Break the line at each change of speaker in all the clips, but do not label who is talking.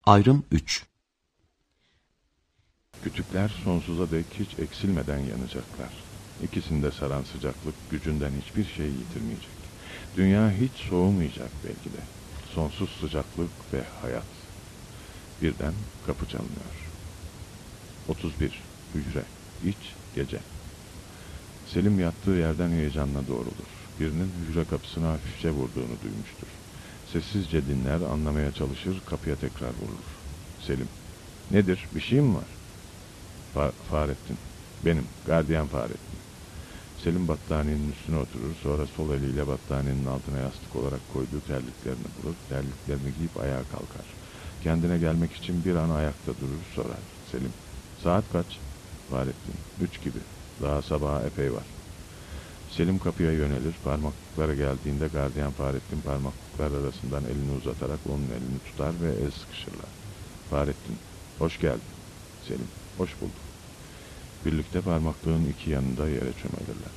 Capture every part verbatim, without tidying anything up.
Ayrım üç.
Kütükler sonsuza dek hiç eksilmeden yanacaklar. İkisinde saran sıcaklık gücünden hiçbir şey yitirmeyecek. Dünya hiç soğumayacak belki de. Sonsuz sıcaklık ve hayat. Birden kapı çalınıyor. otuz bir. Hücre. İç, gece. Selim yattığı yerden heyecanla doğrulur. Birinin hücre kapısına hafifçe vurduğunu duymuştur. Sessizce dinler, anlamaya çalışır, kapıya tekrar vurur. Selim. Nedir, bir şey mi var? Fa Fahrettin. Benim, gardiyan Fahrettin. Selim battaniyenin üstüne oturur, sonra sol eliyle battaniyenin altına yastık olarak koyduğu terliklerini bulur, terliklerini giyip ayağa kalkar. Kendine gelmek için bir an ayakta durur, sorar. Selim. Saat kaç? Fahrettin. Üç gibi. Daha sabaha epey var. Selim kapıya yönelir, parmaklıklara geldiğinde gardiyan Fahrettin parmaklıklar arasından elini uzatarak onun elini tutar ve el sıkışırlar. Fahrettin. Hoş geldin. Selim. Hoş bulduk. Birlikte parmaklığın iki yanında yere çömelirler.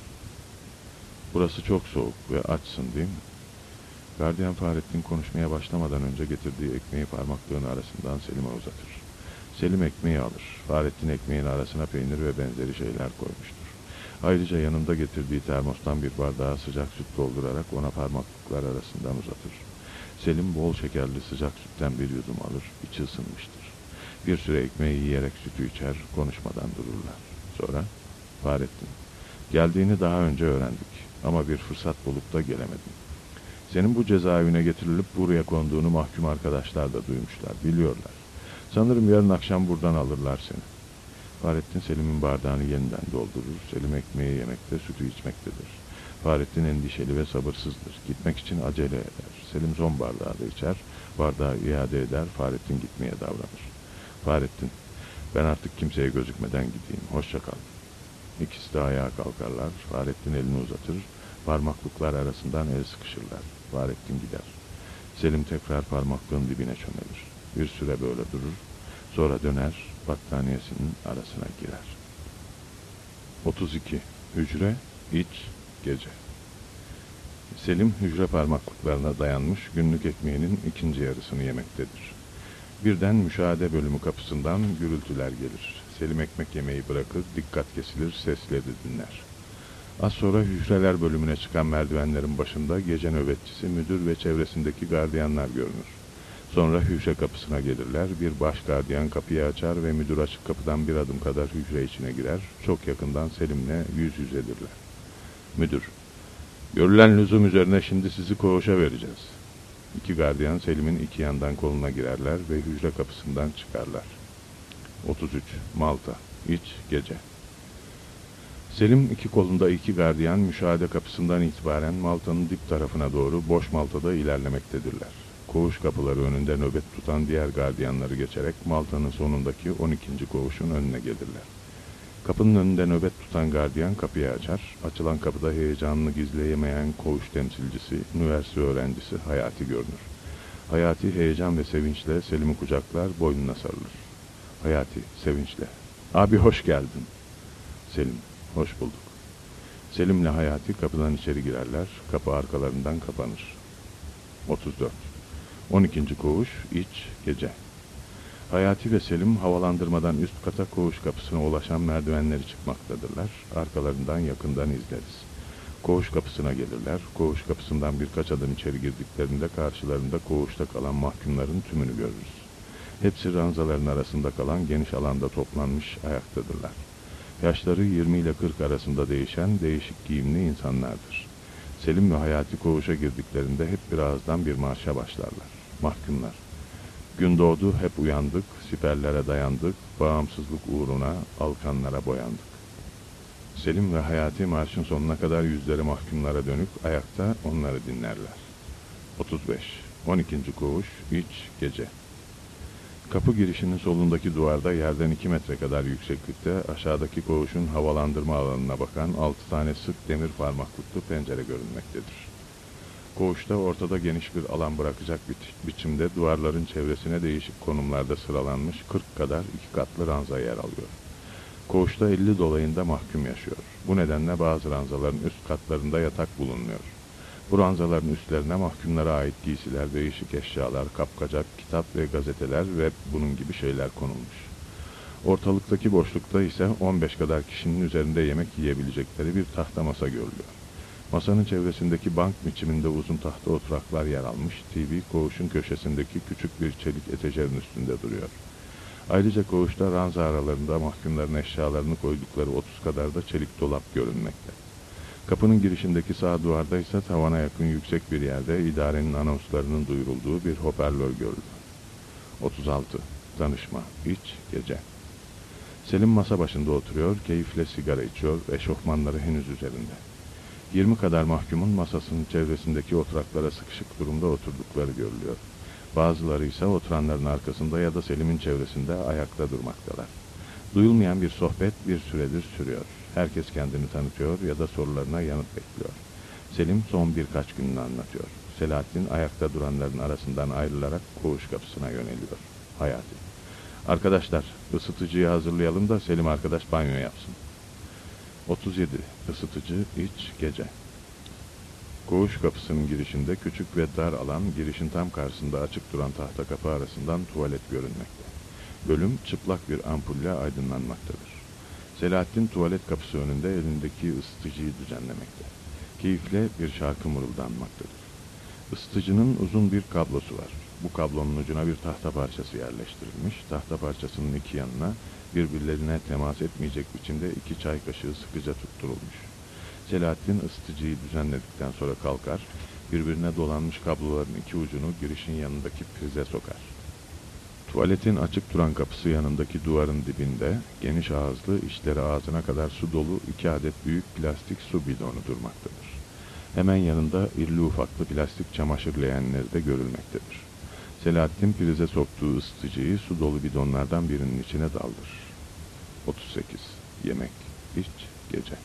Burası çok soğuk ve açsın değil mi? Gardiyan Fahrettin konuşmaya başlamadan önce getirdiği ekmeği parmaklığın arasından Selim'e uzatır. Selim ekmeği alır. Fahrettin ekmeğin arasına peynir ve benzeri şeyler koymuştur. Ayrıca yanında getirdiği termostan bir bardağa sıcak süt doldurarak ona parmaklıklar arasından uzatır. Selim bol şekerli sıcak sütten bir yudum alır, içi ısınmıştır. Bir süre ekmeği yiyerek sütü içer, konuşmadan dururlar. Sonra, Fahrettin, geldiğini daha önce öğrendik ama bir fırsat bulup da gelemedim. Senin bu cezaevine getirilip buraya konduğunu mahkum arkadaşlar da duymuşlar, biliyorlar. Sanırım yarın akşam buradan alırlar seni. Fahrettin Selim'in bardağını yeniden doldurur, Selim ekmeği yemekte, sütü içmektedir. Fahrettin endişeli ve sabırsızdır, gitmek için acele eder. Selim son bardağı da içer, bardağı iade eder, Fahrettin gitmeye davranır. Fahrettin, ben artık kimseye gözükmeden gideyim, hoşça kal. İkisi de ayağa kalkarlar, Fahrettin elini uzatır, parmaklıklar arasından el sıkışırlar. Fahrettin gider. Selim tekrar parmaklığın dibine çömelir. Bir süre böyle durur, sonra döner, battaniyesinin arasına girer. otuz iki. Hücre, iç, gece. Selim hücre parmaklıklarına dayanmış günlük ekmeğinin ikinci yarısını yemektedir. Birden müşahede bölümü kapısından gürültüler gelir. Selim ekmek yemeyi bırakır, dikkat kesilir, sesleri dinler. Az sonra hücreler bölümüne çıkan merdivenlerin başında gece nöbetçisi, müdür ve çevresindeki gardiyanlar görünür. Sonra hücre kapısına gelirler, bir baş gardiyan kapıyı açar ve müdür açık kapıdan bir adım kadar hücre içine girer, çok yakından Selim'le yüz yüzedirler. Müdür, görülen lüzum üzerine şimdi sizi koğuşa vereceğiz. İki gardiyan Selim'in iki yandan koluna girerler ve hücre kapısından çıkarlar. otuz üç. Malta. İç, gece. Selim iki kolunda iki gardiyan müşahede kapısından itibaren Malta'nın dip tarafına doğru boş Malta'da ilerlemektedirler. Koğuş kapıları önünde nöbet tutan diğer gardiyanları geçerek Malta'nın sonundaki on ikinci koğuşun önüne gelirler. Kapının önünde nöbet tutan gardiyan kapıyı açar. Açılan kapıda heyecanını gizleyemeyen koğuş temsilcisi, üniversite öğrencisi Hayati görünür. Hayati heyecan ve sevinçle Selim'i kucaklar, boynuna sarılır. Hayati sevinçle, abi hoş geldin. Selim, hoş bulduk. Selim'le Hayati kapıdan içeri girerler, kapı arkalarından kapanır. otuz dört. on ikinci koğuş, iç, gece. Hayati ve Selim havalandırmadan üst kata koğuş kapısına ulaşan merdivenleri çıkmaktadırlar. Arkalarından yakından izleriz. Koğuş kapısına gelirler. Koğuş kapısından birkaç adım içeri girdiklerinde karşılarında koğuşta kalan mahkumların tümünü görürüz. Hepsi ranzaların arasında kalan geniş alanda toplanmış ayaktadırlar. Yaşları yirmi ile kırk arasında değişen değişik giyimli insanlardır. Selim ve Hayati koğuşa girdiklerinde hep bir ağızdan bir marşa başlarlar. Mahkumlar. Gün doğdu, hep uyandık, siperlere dayandık, bağımsızlık uğruna alkanlara boyandık. Selim ve Hayati marşın sonuna kadar yüzleri mahkumlara dönük, ayakta onları dinlerler. otuz beş. on ikinci koğuş, iç, gece. Kapı girişinin solundaki duvarda yerden iki metre kadar yükseklikte aşağıdaki koğuşun havalandırma alanına bakan altı tane sık demir parmaklıklı pencere görünmektedir. Koğuşta ortada geniş bir alan bırakacak bi biçimde duvarların çevresine değişik konumlarda sıralanmış kırk kadar iki katlı ranza yer alıyor. Koğuşta elli dolayında mahkum yaşıyor. Bu nedenle bazı ranzaların üst katlarında yatak bulunmuyor. Bu ranzaların üstlerine mahkumlara ait giysiler, değişik eşyalar, kapkacak, kitap ve gazeteler ve bunun gibi şeyler konulmuş. Ortalıktaki boşlukta ise on beş kadar kişinin üzerinde yemek yiyebilecekleri bir tahta masa görülüyor. Masanın çevresindeki bank biçiminde uzun tahta oturaklar yer almış, T V koğuşun köşesindeki küçük bir çelik etejerin üstünde duruyor. Ayrıca koğuşta ranza aralarında mahkumların eşyalarını koydukları otuz kadar da çelik dolap görünmekte. Kapının girişindeki sağ duvarda ise tavana yakın yüksek bir yerde idarenin anonslarının duyurulduğu bir hoparlör görülüyor. otuz altı. Danışma, iç, gece. Selim masa başında oturuyor, keyifle sigara içiyor, eşofmanları henüz üzerinde. Yirmi kadar mahkumun masasının çevresindeki oturaklara sıkışık durumda oturdukları görülüyor. Bazıları ise oturanların arkasında ya da Selim'in çevresinde ayakta durmaktalar. Duyulmayan bir sohbet bir süredir sürüyor. Herkes kendini tanıtıyor ya da sorularına yanıt bekliyor. Selim son birkaç gününü anlatıyor. Selahattin ayakta duranların arasından ayrılarak koğuş kapısına yöneliyor. Hayati. Arkadaşlar, ısıtıcıyı hazırlayalım da Selim arkadaş banyo yapsın. otuz yedi. Isıtıcı, iç, gece. Koğuş kapısının girişinde küçük ve dar alan, girişin tam karşısında açık duran tahta kapı arasından tuvalet görünmekte. Bölüm çıplak bir ampulle aydınlanmaktadır. Selahattin tuvalet kapısı önünde elindeki ısıtıcıyı düzenlemekte. Keyifle bir şarkı mırıldanmaktadır. Isıtıcının uzun bir kablosu var. Bu kablonun ucuna bir tahta parçası yerleştirilmiş. Tahta parçasının iki yanına birbirlerine temas etmeyecek biçimde iki çay kaşığı sıkıca tutturulmuş. Selahattin ısıtıcıyı düzenledikten sonra kalkar, birbirine dolanmış kabloların iki ucunu girişin yanındaki prize sokar. Tuvaletin açık duran kapısı yanındaki duvarın dibinde, geniş ağızlı, içleri ağzına kadar su dolu iki adet büyük plastik su bidonu durmaktadır. Hemen yanında irli ufaklı plastik çamaşır leğenleri de görülmektedir. Selahattin prize soktuğu ısıtıcıyı su dolu bidonlardan birinin içine daldırır. otuz sekiz. Yemek, iç, gece.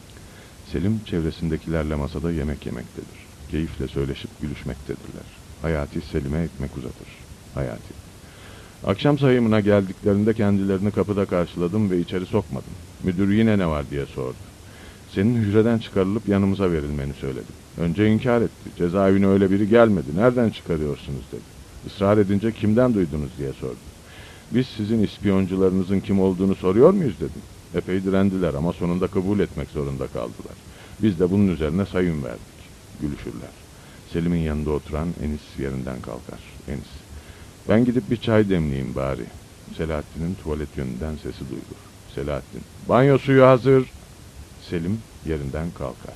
Selim çevresindekilerle masada yemek yemektedir. Keyifle söyleşip gülüşmektedirler. Hayati Selim'e ekmek uzatır. Hayati. Akşam sayımına geldiklerinde kendilerini kapıda karşıladım ve içeri sokmadım. Müdür yine ne var diye sordu. Senin hücreden çıkarılıp yanımıza verilmeni söyledim. Önce inkar etti. Cezaevine öyle biri gelmedi. Nereden çıkarıyorsunuz dedi. Israr edince kimden duydunuz diye sordu. Biz sizin ispiyoncularınızın kim olduğunu soruyor muyuz dedim. Epey direndiler ama sonunda kabul etmek zorunda kaldılar. Biz de bunun üzerine sayım verdik. Gülüşürler. Selim'in yanında oturan Enis yerinden kalkar. Enis. Ben gidip bir çay demleyeyim bari. Selahattin'in tuvalet yönünden sesi duyulur. Selahattin. Banyo suyu hazır. Selim yerinden kalkar.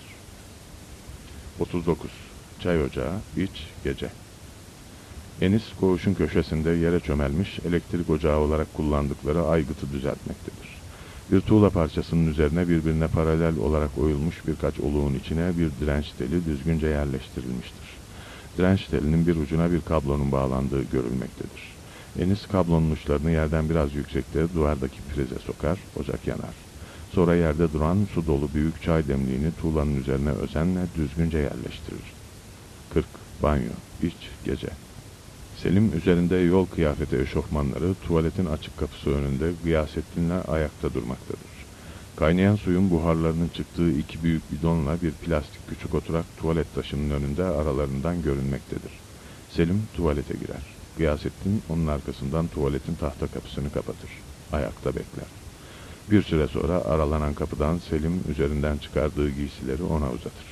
otuz dokuz. Çay ocağı, iç, gece. Enis koğuşun köşesinde yere çömelmiş elektrik ocağı olarak kullandıkları aygıtı düzeltmektedir. Bir tuğla parçasının üzerine birbirine paralel olarak oyulmuş birkaç oluğun içine bir direnç teli düzgünce yerleştirilmiştir. Direnç telinin bir ucuna bir kablonun bağlandığı görülmektedir. Enis kablonun uçlarını yerden biraz yüksekte duvardaki prize sokar, ocak yanar. Sonra yerde duran su dolu büyük çay demliğini tuğlanın üzerine özenle düzgünce yerleştirir. kırk. Banyo, iç, gece. Selim üzerinde yol kıyafeti eşofmanları tuvaletin açık kapısı önünde Gıyasettin'le ayakta durmaktadır. Kaynayan suyun buharlarının çıktığı iki büyük bidonla bir plastik küçük oturak tuvalet taşının önünde aralarından görünmektedir. Selim tuvalete girer. Gıyasettin onun arkasından tuvaletin tahta kapısını kapatır. Ayakta bekler. Bir süre sonra aralanan kapıdan Selim üzerinden çıkardığı giysileri ona uzatır.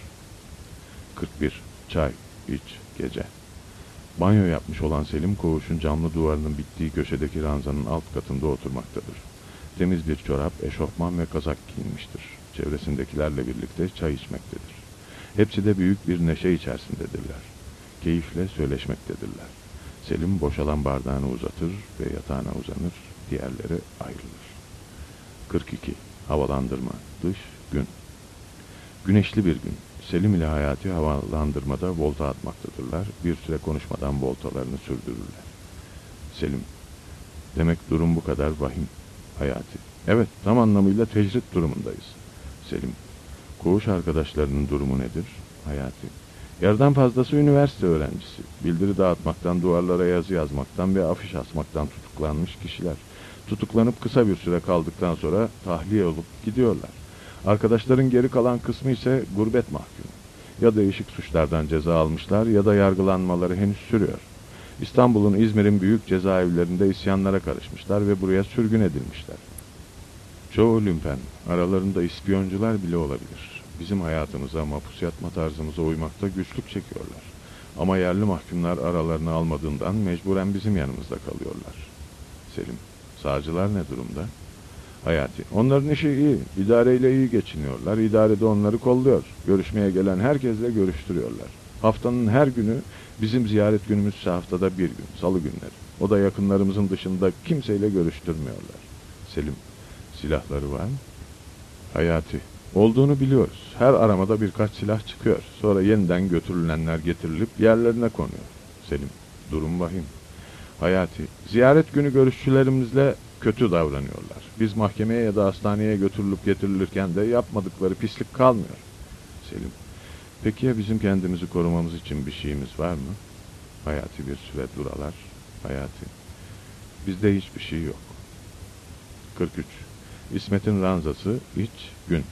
kırk bir. Çay, iç, gece. Banyo yapmış olan Selim koğuşun camlı duvarının bittiği köşedeki ranzanın alt katında oturmaktadır. Temiz bir çorap, eşofman ve kazak giyinmiştir. Çevresindekilerle birlikte çay içmektedir. Hepsi de büyük bir neşe içerisindedirler. Keyifle söyleşmektedirler. Selim boşalan bardağını uzatır ve yatağına uzanır, diğerleri ayrılır. kırk iki. Havalandırma, dış, gün. Güneşli bir gün. Selim ile Hayati havalandırmada volta atmaktadırlar. Bir süre konuşmadan voltalarını sürdürürler. Selim. Demek durum bu kadar vahim. Hayati. Evet, tam anlamıyla tecrit durumundayız. Selim. Koğuş arkadaşlarının durumu nedir? Hayati. Yarıdan fazlası üniversite öğrencisi. Bildiri dağıtmaktan, duvarlara yazı yazmaktan ve afiş asmaktan tutuklanmış kişiler. Tutuklanıp kısa bir süre kaldıktan sonra tahliye olup gidiyorlar. Arkadaşların geri kalan kısmı ise gurbet mahkumu. Ya değişik suçlardan ceza almışlar ya da yargılanmaları henüz sürüyor. İstanbul'un, İzmir'in büyük cezaevlerinde isyanlara karışmışlar ve buraya sürgün edilmişler. Çoğu lümpen, aralarında ispiyoncular bile olabilir. Bizim hayatımıza, mahpus yatma tarzımıza uymakta güçlük çekiyorlar. Ama yerli mahkumlar aralarını almadığından mecburen bizim yanımızda kalıyorlar. Selim, sağcılar ne durumda? Hayati, onların işi iyi, idareyle iyi geçiniyorlar, idare de onları kolluyor. Görüşmeye gelen herkesle görüştürüyorlar. Haftanın her günü, bizim ziyaret günümüzse haftada bir gün, salı günleri. O da yakınlarımızın dışında kimseyle görüştürmüyorlar. Selim, silahları var mı? Hayati, olduğunu biliyoruz. Her aramada birkaç silah çıkıyor. Sonra yeniden götürülenler getirilip yerlerine konuyor. Selim, durum vahim. Hayati, ziyaret günü görüşçülerimizle kötü davranıyorlar. Biz mahkemeye ya da hastaneye götürülüp getirilirken de yapmadıkları pislik kalmıyor. Selim, peki ya bizim kendimizi korumamız için bir şeyimiz var mı? Hayati bir süre duralar. Hayati, bizde hiçbir şey yok. kırk üç. İsmet'in ranzası, iç, gün.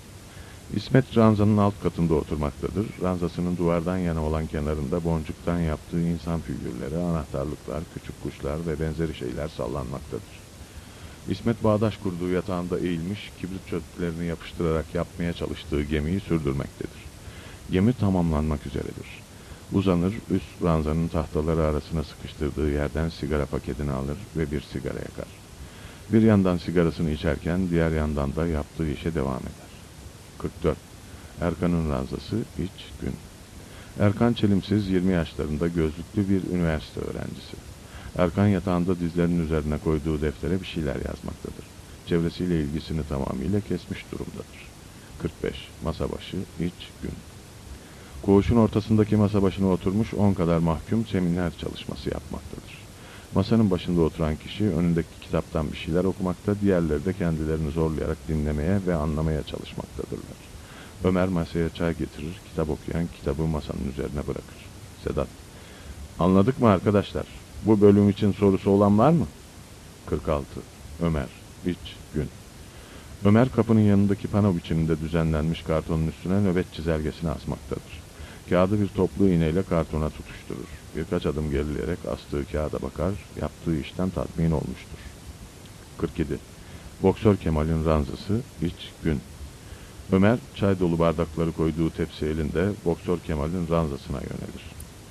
İsmet ranzanın alt katında oturmaktadır. Ranzasının duvardan yana olan kenarında boncuktan yaptığı insan figürleri, anahtarlıklar, küçük kuşlar ve benzeri şeyler sallanmaktadır. İsmet bağdaş kurduğu yatağında eğilmiş, kibrit çöplerini yapıştırarak yapmaya çalıştığı gemiyi sürdürmektedir. Gemi tamamlanmak üzeredir. Uzanır, üst ranzanın tahtaları arasına sıkıştırdığı yerden sigara paketini alır ve bir sigara yakar. Bir yandan sigarasını içerken diğer yandan da yaptığı işe devam eder. kırk dört. Erkan'ın ranzası, iç, gün. Erkan çelimsiz, yirmi yaşlarında gözlüklü bir üniversite öğrencisi. Erkan yatağında dizlerinin üzerine koyduğu deftere bir şeyler yazmaktadır. Çevresiyle ilgisini tamamıyla kesmiş durumdadır. kırk beş. Masa başı, iç, gün. Koğuşun ortasındaki masa başına oturmuş on kadar mahkum seminer çalışması yapmaktadır. Masanın başında oturan kişi önündeki kitaptan bir şeyler okumakta, diğerleri de kendilerini zorlayarak dinlemeye ve anlamaya çalışmaktadırlar. Ömer masaya çay getirir, kitap okuyan kitabı masanın üzerine bırakır. Sedat, anladık mı arkadaşlar? Bu bölüm için sorusu olan var mı? kırk altı. Ömer, iç, gün. Ömer kapının yanındaki pano biçiminde düzenlenmiş kartonun üstüne nöbet çizelgesini asmaktadır. Kağıdı bir toplu iğneyle kartona tutuşturur. Birkaç adım gerileyerek astığı kağıda bakar, yaptığı işten tatmin olmuştur. kırk yedi. Boksör Kemal'in ranzası, iç, gün. Ömer, çay dolu bardakları koyduğu tepsi elinde Boksör Kemal'in ranzasına yönelir.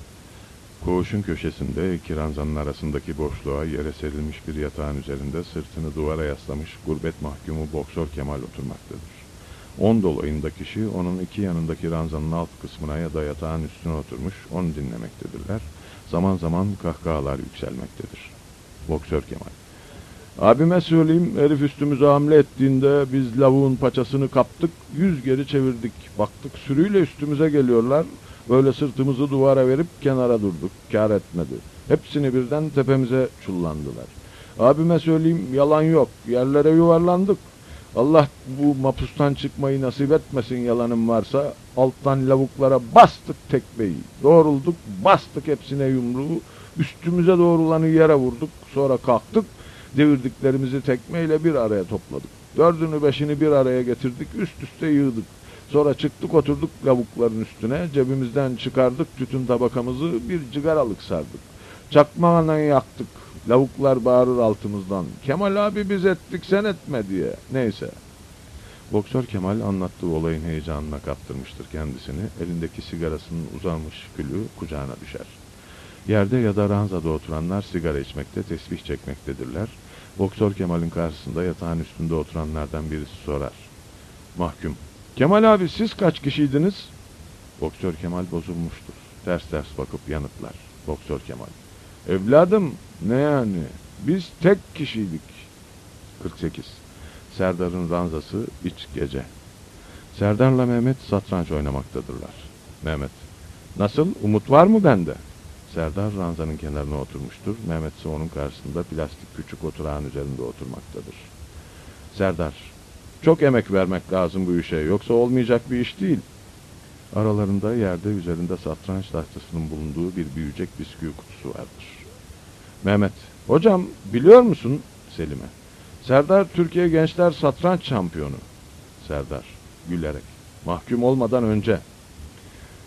Koğuşun köşesinde iki ranzanın arasındaki boşluğa yere serilmiş bir yatağın üzerinde sırtını duvara yaslamış gurbet mahkumu Boksör Kemal oturmaktadır. On dolayında kişi onun iki yanındaki ranzanın alt kısmına ya da yatağın üstüne oturmuş onu dinlemektedirler. Zaman zaman kahkahalar yükselmektedir. Boksör Kemal, abime söyleyeyim, herif üstümüze hamle ettiğinde biz lavuğun paçasını kaptık, yüz geri çevirdik. Baktık sürüyle üstümüze geliyorlar. Böyle sırtımızı duvara verip kenara durduk. Kâr etmedi. Hepsini birden tepemize çullandılar. Abime söyleyeyim, yalan yok. Yerlere yuvarlandık. Allah bu mapustan çıkmayı nasip etmesin, yalanım varsa. Alttan lavuklara bastık tekmeyi. Doğrulduk, bastık hepsine yumruğu. Üstümüze doğrulanı yere vurduk. Sonra kalktık. Devirdiklerimizi tekmeyle bir araya topladık. Dördünü beşini bir araya getirdik. Üst üste yığdık. Sonra çıktık oturduk lavukların üstüne. Cebimizden çıkardık tütün tabakamızı, bir cigaralık sardık. Çakmağına yaktık. Lavuklar bağırır altımızdan. Kemal abi biz ettik sen etme diye. Neyse. Boksör Kemal anlattığı olayın heyecanına kaptırmıştır kendisini. Elindeki sigarasının uzanmış külü kucağına düşer. Yerde ya da ranzada oturanlar sigara içmekte, tesbih çekmektedirler. Boksör Kemal'in karşısında yatağın üstünde oturanlardan birisi sorar. Mahkum, Kemal abi siz kaç kişiydiniz? Boksör Kemal bozulmuştur. Ters ters bakıp yanıtlar. Boksör Kemal, evladım ne yani? Biz tek kişiydik. kırk sekiz. Serdar'ın ranzası, iç, gece. Serdar'la Mehmet satranç oynamaktadırlar. Mehmet, nasıl, umut var mı bende? Serdar ranzanın kenarına oturmuştur. Mehmet ise onun karşısında plastik küçük oturağın üzerinde oturmaktadır. Serdar, çok emek vermek lazım bu işe, yoksa olmayacak bir iş değil. Aralarında yerde üzerinde satranç tahtasının bulunduğu bir büyüyecek bisküvi kutusu vardır. Mehmet, hocam biliyor musun Selim'e? Serdar Türkiye Gençler Satranç Şampiyonu. Serdar, gülerek, mahkum olmadan önce.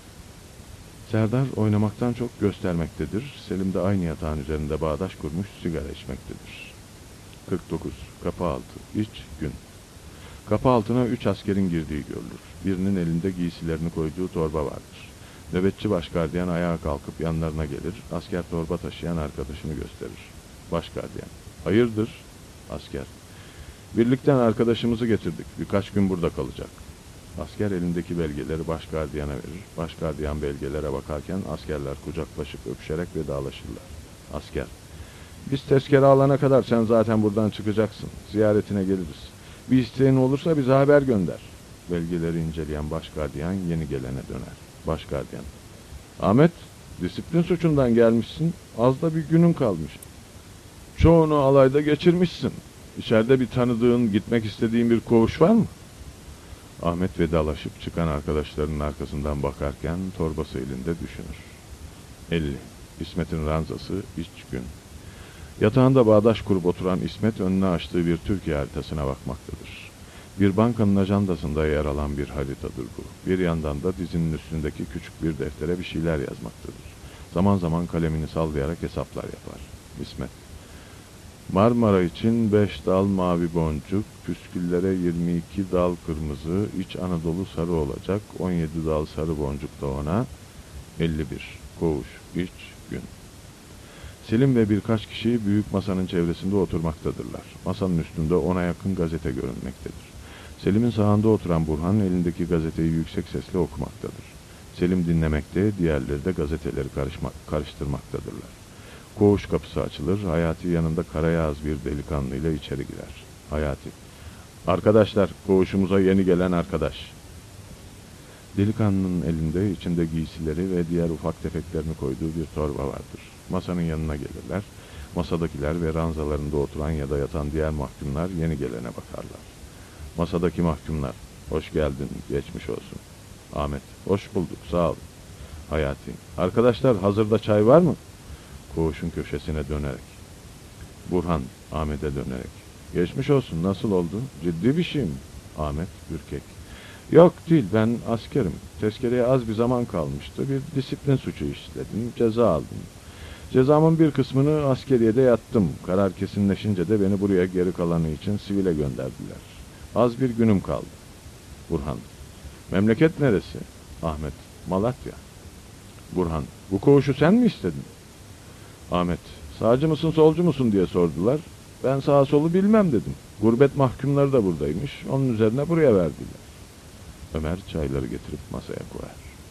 Serdar oynamaktan çok göstermektedir. Selim de aynı yatağın üzerinde bağdaş kurmuş sigara içmektedir. kırk dokuz. Kapı altı. İç gün. Kapı altına üç askerin girdiği görülür. Birinin elinde giysilerini koyduğu torba vardır. Nöbetçi başgardiyan ayağa kalkıp yanlarına gelir. Asker torba taşıyan arkadaşını gösterir. Başgardiyan. Hayırdır? Asker. Birlikten arkadaşımızı getirdik. Birkaç gün burada kalacak. Asker elindeki belgeleri başgardiyana verir. Başgardiyan belgelere bakarken askerler kucaklaşıp öpüşerek vedalaşırlar. Asker. Biz tezkere alana kadar sen zaten buradan çıkacaksın. Ziyaretine geliriz. Bir isteğin olursa bize haber gönder. Belgeleri inceleyen başgardiyan yeni gelene döner. Başgardiyan. Ahmet, disiplin suçundan gelmişsin. Az da bir günün kalmış. Çoğunu alayda geçirmişsin. İçeride bir tanıdığın, gitmek istediğin bir koğuş var mı? Ahmet vedalaşıp çıkan arkadaşlarının arkasından bakarken torbası elinde düşünür. elli. İsmet'in ranzası, iç gün. Yatağında bağdaş kurup oturan İsmet önüne açtığı bir Türkiye haritasına bakmaktadır. Bir bankanın ajandasında yer alan bir haritadır bu. Bir yandan da dizinin üstündeki küçük bir deftere bir şeyler yazmaktadır. Zaman zaman kalemini sallayarak hesaplar yapar. İsmet. Marmara için beş dal mavi boncuk, püsküllere yirmi iki dal kırmızı, İç Anadolu sarı olacak, on yedi dal sarı boncuk da ona, elli bir. Koğuş, iç, gün. Selim ve birkaç kişi büyük masanın çevresinde oturmaktadırlar. Masanın üstünde ona yakın gazete görünmektedir. Selim'in sağında oturan Burhan elindeki gazeteyi yüksek sesle okumaktadır. Selim dinlemekte, diğerleri de gazeteleri karışma, karıştırmaktadırlar. Koğuş kapısı açılır, Hayati yanında karayağız bir delikanlıyla içeri girer. Hayati. Arkadaşlar, koğuşumuza yeni gelen arkadaş. Delikanlının elinde içinde giysileri ve diğer ufak tefeklerini koyduğu bir torba vardır. Masanın yanına gelirler. Masadakiler ve ranzalarında oturan ya da yatan diğer mahkumlar yeni gelene bakarlar. Masadaki mahkumlar. Hoş geldin, geçmiş olsun. Ahmet. Hoş bulduk, sağ ol. Hayati. Arkadaşlar, hazırda çay var mı? Koğuşun köşesine dönerek. Burhan. Ahmet'e dönerek. Geçmiş olsun, nasıl oldu? Ciddi bir şey mi? Ahmet. Ürkek. Yok değil, ben askerim. Tezkereye az bir zaman kalmıştı. Bir disiplin suçu işledim, ceza aldım. Cezamın bir kısmını askeriyede yattım. Karar kesinleşince de beni buraya geri kalanı için sivile gönderdiler. Az bir günüm kaldı. Burhan. Memleket neresi? Ahmet. Malatya. Burhan. Bu koğuşu sen mi istedin? Ahmet. Sağcı mısın solcu musun diye sordular. Ben sağa solu bilmem dedim. Gurbet mahkumları da buradaymış. Onun üzerine buraya verdiler. Ömer çayları getirip masaya koyar.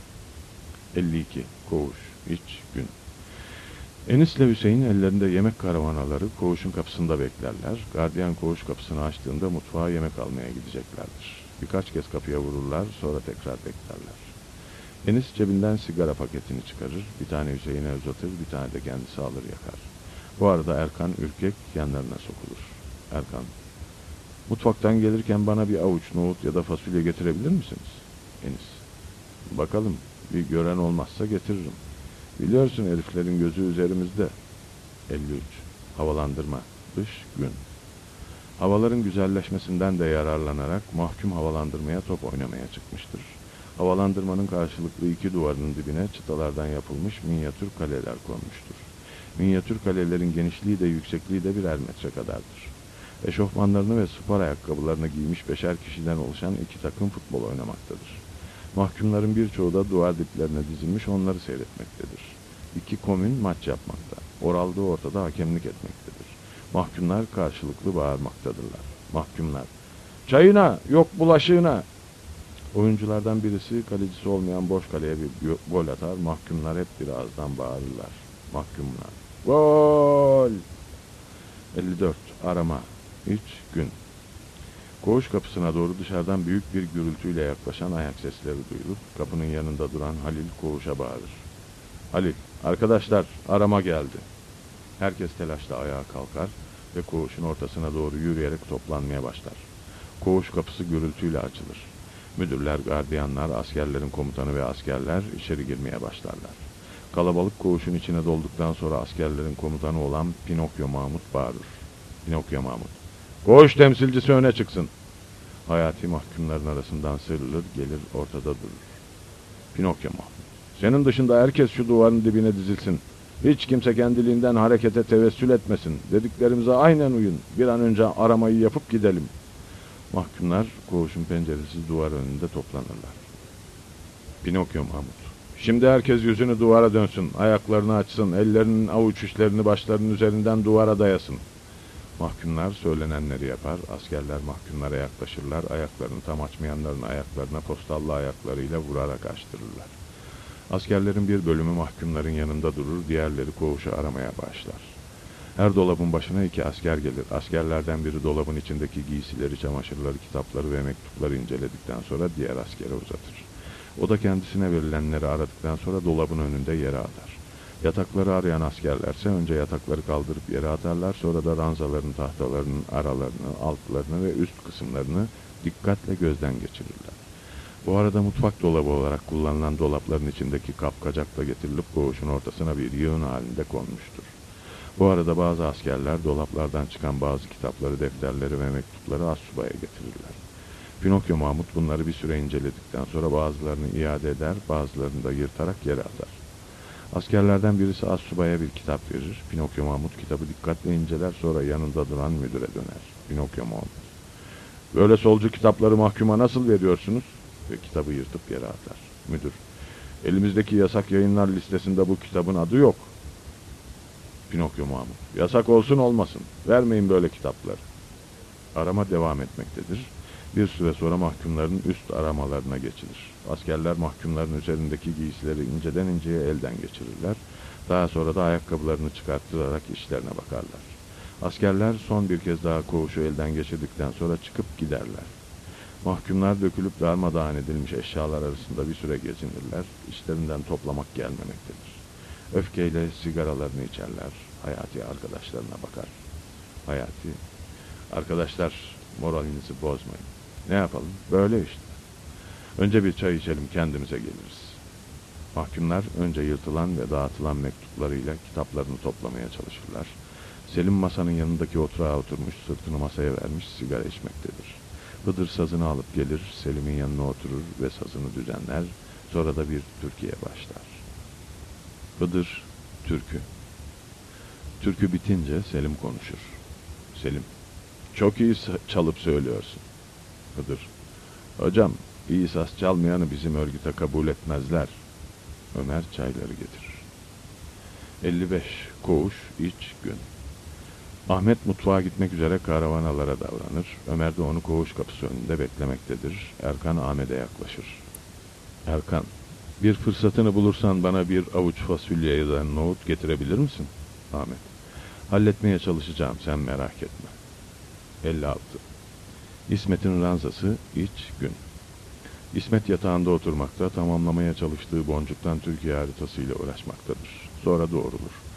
elli iki. Koğuş. İç gün. Enis'le Hüseyin ellerinde yemek karavanaları koğuşun kapısında beklerler. Gardiyan koğuş kapısını açtığında mutfağa yemek almaya gideceklerdir. Birkaç kez kapıya vururlar, sonra tekrar beklerler. Enis cebinden sigara paketini çıkarır, bir tane Hüseyin'e uzatır, bir tane de kendisi alır yakar. Bu arada Erkan ürkek yanlarına sokulur. Erkan. Mutfaktan gelirken bana bir avuç nohut ya da fasulye getirebilir misiniz? Enis. Bakalım, bir gören olmazsa getiririm. Biliyorsun heriflerin gözü üzerimizde. elli üç. Havalandırma. Dış gün. Havaların güzelleşmesinden de yararlanarak mahkum havalandırmaya top oynamaya çıkmıştır. Havalandırmanın karşılıklı iki duvarının dibine çıtalardan yapılmış minyatür kaleler konmuştur. Minyatür kalelerin genişliği de yüksekliği de birer metre kadardır. Eşofmanlarını ve spor ayakkabılarını giymiş beşer kişiden oluşan iki takım futbol oynamaktadır. Mahkumların birçoğu da duvar diplerine dizilmiş onları seyretmektedir. İki komün maç yapmakta. Oraldı ortada hakemlik etmektedir. Mahkumlar karşılıklı bağırmaktadırlar. Mahkumlar. Çayına, yok bulaşığına. Oyunculardan birisi kalecisi olmayan boş kaleye bir gol atar. Mahkumlar hep bir ağızdan bağırırlar. Mahkumlar. Gol! elli dört. Arama. İç gün. Koğuş kapısına doğru dışarıdan büyük bir gürültüyle yaklaşan ayak sesleri duyulur. Kapının yanında duran Halil koğuşa bağırır. Halil, arkadaşlar arama geldi. Herkes telaşla ayağa kalkar ve koğuşun ortasına doğru yürüyerek toplanmaya başlar. Koğuş kapısı gürültüyle açılır. Müdürler, gardiyanlar, askerlerin komutanı ve askerler içeri girmeye başlarlar. Kalabalık koğuşun içine dolduktan sonra askerlerin komutanı olan Pinokyo Mahmut bağırır. Pinokyo Mahmut. Koğuş temsilcisi öne çıksın. Hayati mahkumların arasından sıyrılır, gelir ortada durur. Pinokyo Mahmut. Senin dışında herkes şu duvarın dibine dizilsin. Hiç kimse kendiliğinden harekete tevessül etmesin. Dediklerimize aynen uyun. Bir an önce aramayı yapıp gidelim. Mahkumlar koğuşun penceresiz duvar önünde toplanırlar. Pinokyo Mahmut. Şimdi herkes yüzünü duvara dönsün. Ayaklarını açsın. Ellerinin avuç içlerini başlarının üzerinden duvara dayasın. Mahkumlar söylenenleri yapar. Askerler mahkumlara yaklaşırlar. Ayaklarını tam açmayanların ayaklarına postallı ayaklarıyla vurarak açtırırlar. Askerlerin bir bölümü mahkumların yanında durur. Diğerleri koğuşu aramaya başlar. Her dolabın başına iki asker gelir. Askerlerden biri dolabın içindeki giysileri, çamaşırları, kitapları ve mektupları inceledikten sonra diğer askere uzatır. O da kendisine verilenleri aradıktan sonra dolabın önünde yere atar. Yatakları arayan askerlerse önce yatakları kaldırıp yere atarlar, sonra da ranzaların, tahtalarının aralarını, altlarını ve üst kısımlarını dikkatle gözden geçirirler. Bu arada mutfak dolabı olarak kullanılan dolapların içindeki kapkacak da getirilip koğuşun ortasına bir yığın halinde konmuştur. Bu arada bazı askerler dolaplardan çıkan bazı kitapları, defterleri ve mektupları astsubaya getirirler. Pinokyo Mahmut bunları bir süre inceledikten sonra bazılarını iade eder, bazılarını da yırtarak yere atar. Askerlerden birisi astsubaya bir kitap verir. Pinokyo Mahmut kitabı dikkatle inceler, sonra yanında duran müdüre döner. Pinokyo Mahmut: "Böyle solcu kitapları mahkuma nasıl veriyorsunuz?" Ve kitabı yırtıp yere atar. Müdür: "Elimizdeki yasak yayınlar listesinde bu kitabın adı yok." Pinokyo Mahmut: "Yasak olsun olmasın. Vermeyin böyle kitapları." Arama devam etmektedir. Bir süre sonra mahkumların üst aramalarına geçilir. Askerler mahkumların üzerindeki giysileri inceden inceye elden geçirirler. Daha sonra da ayakkabılarını çıkarttırarak işlerine bakarlar. Askerler son bir kez daha koğuşu elden geçirdikten sonra çıkıp giderler. Mahkumlar dökülüp darmadağın edilmiş eşyalar arasında bir süre gezinirler. İşlerinden toplamak gelmemektedir. Öfkeyle sigaralarını içerler. Hayati arkadaşlarına bakar. Hayati: "Arkadaşlar, moralinizi bozmayın. Ne yapalım? Böyle işte. Önce bir çay içelim, kendimize geliriz." Mahkumlar önce yırtılan ve dağıtılan mektuplarıyla kitaplarını toplamaya çalışırlar. Selim masanın yanındaki oturağa oturmuş, sırtını masaya vermiş, sigara içmektedir. Hıdır sazını alıp gelir, Selim'in yanına oturur ve sazını düzenler, sonra da bir türküye başlar. Hıdır, türkü. Türkü bitince Selim konuşur. Selim: "Çok iyi çalıp söylüyorsun." Hıdır: "Hocam, iyi saz çalmayanı bizim örgüte kabul etmezler." Ömer çayları getirir. elli beş. Koğuş, iç, gün. Ahmet mutfağa gitmek üzere karavanalara davranır. Ömer de onu koğuş kapısı önünde beklemektedir. Erkan Ahmet'e yaklaşır. Erkan: "Bir fırsatını bulursan bana bir avuç fasulye ya da nohut getirebilir misin?" Ahmet: "Halletmeye çalışacağım, sen merak etme." elli altı. İsmet'in ranzası, iç, gün. İsmet yatağında oturmakta, tamamlamaya çalıştığı boncuktan Türkiye haritasıyla uğraşmaktadır. Sonra doğrulur.